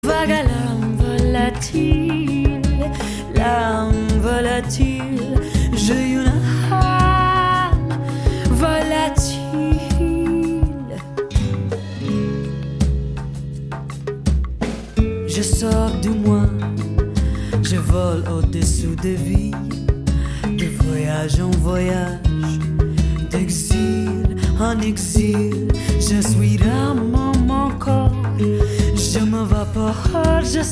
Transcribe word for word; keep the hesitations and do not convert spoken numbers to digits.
Vague à l'âme volatile, l'âme volatile, j'ai une âme volatile. Je sors du moi, je vole au-dessous des vies, de voyage en voyage, d'exil en exil. Je suis dans mon corps, je m'évapore, je